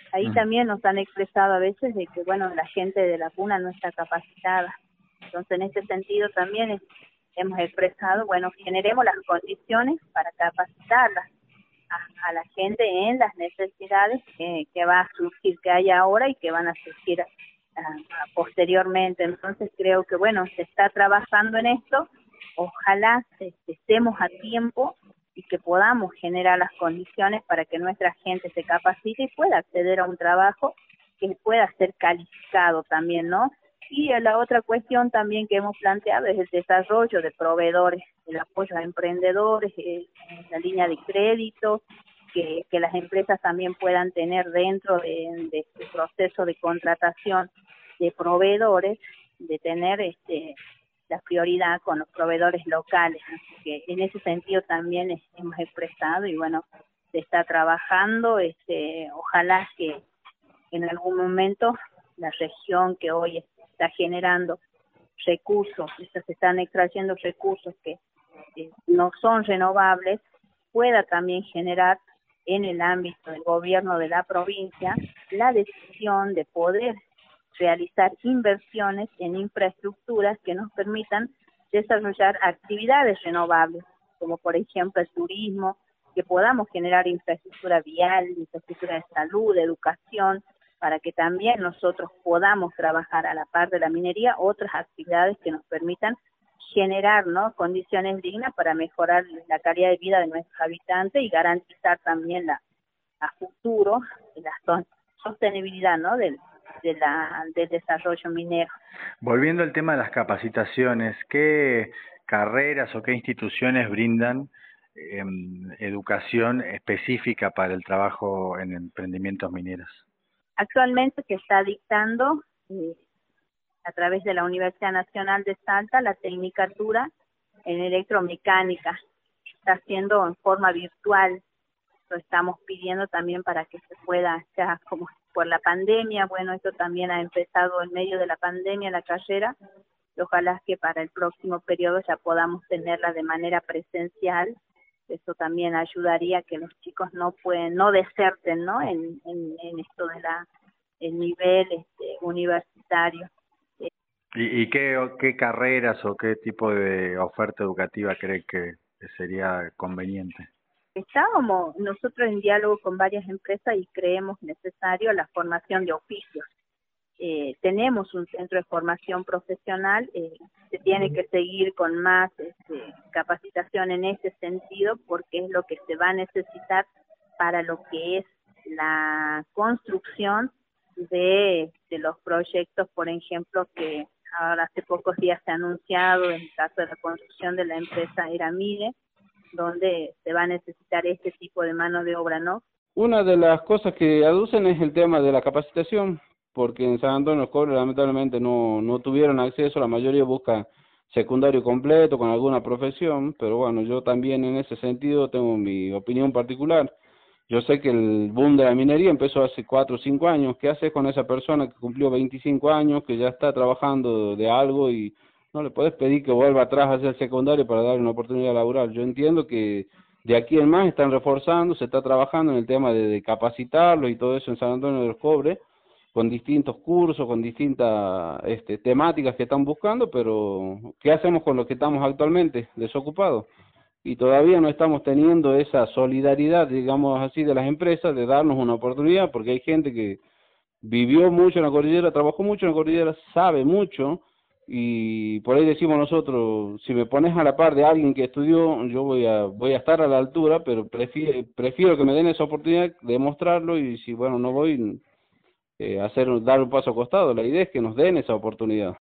Ahí Ujú. también nos han expresado a veces de que, bueno, la gente de la puna no está capacitada. Entonces, en ese sentido también hemos expresado, bueno, generemos las condiciones para capacitarlas a la gente en las necesidades que va a surgir, que hay ahora y que van a surgir posteriormente. Entonces, creo que, bueno, se está trabajando en esto. Ojalá estemos a tiempo y que podamos generar las condiciones para que nuestra gente se capacite y pueda acceder a un trabajo que pueda ser calificado también, ¿no? Y la otra cuestión también que hemos planteado es el desarrollo de proveedores, el apoyo a emprendedores, la línea de crédito, que las empresas también puedan tener dentro de este proceso de contratación de proveedores, de tener la prioridad con los proveedores locales. Así que en ese sentido también hemos expresado y bueno, se está trabajando, ojalá que en algún momento la región que hoy está generando recursos, se están extrayendo recursos que no son renovables, pueda también generar en el ámbito del gobierno de la provincia la decisión de poder realizar inversiones en infraestructuras que nos permitan desarrollar actividades renovables, como por ejemplo el turismo, que podamos generar infraestructura vial, infraestructura de salud, de educación, para que también nosotros podamos trabajar a la par de la minería otras actividades que nos permitan generar, ¿no?, condiciones dignas para mejorar la calidad de vida de nuestros habitantes y garantizar también a futuro la sostenibilidad, ¿no?, del desarrollo minero. Volviendo al tema de las capacitaciones, ¿qué carreras o qué instituciones brindan educación específica para el trabajo en emprendimientos mineros? Actualmente se está dictando a través de la Universidad Nacional de Salta la tecnicatura en electromecánica. Está haciendo en forma virtual. Lo estamos pidiendo también para que se pueda, ya como por la pandemia, bueno, esto también ha empezado en medio de la pandemia la carrera, y ojalá que para el próximo periodo ya podamos tenerla de manera presencial. Eso también ayudaría a que los chicos no deserten, ¿no?, en esto de el nivel universitario. ¿Y qué carreras o qué tipo de oferta educativa cree que sería conveniente? Estábamos nosotros en diálogo con varias empresas y creemos necesario la formación de oficios. Tenemos un centro de formación profesional, se tiene que seguir con más capacitación en ese sentido porque es lo que se va a necesitar para lo que es la construcción de los proyectos, por ejemplo, que ahora hace pocos días se ha anunciado en el caso de la construcción de la empresa Eramide, donde se va a necesitar este tipo de mano de obra, ¿no? Una de las cosas que aducen es el tema de la capacitación, porque en San Antonio los Cobre lamentablemente no tuvieron acceso, la mayoría busca secundario completo con alguna profesión, pero bueno, yo también en ese sentido tengo mi opinión particular. Yo sé que el boom de la minería empezó hace 4 o 5 años. ¿Qué haces con esa persona que cumplió 25 años, que ya está trabajando de algo y no le puedes pedir que vuelva atrás a hacer el secundario para darle una oportunidad laboral? Yo entiendo que de aquí en más están reforzando, se está trabajando en el tema de capacitarlo y todo eso en San Antonio de los Cobre, con distintos cursos, con distintas temáticas que están buscando, pero ¿qué hacemos con los que estamos actualmente desocupados? Y todavía no estamos teniendo esa solidaridad, digamos así, de las empresas de darnos una oportunidad, porque hay gente que vivió mucho en la cordillera, trabajó mucho en la cordillera, sabe mucho, y por ahí decimos nosotros, si me pones a la par de alguien que estudió, yo voy a estar a la altura, pero prefiero que me den esa oportunidad de mostrarlo, y si bueno no voy, dar un paso a costado. La idea es que nos den esa oportunidad.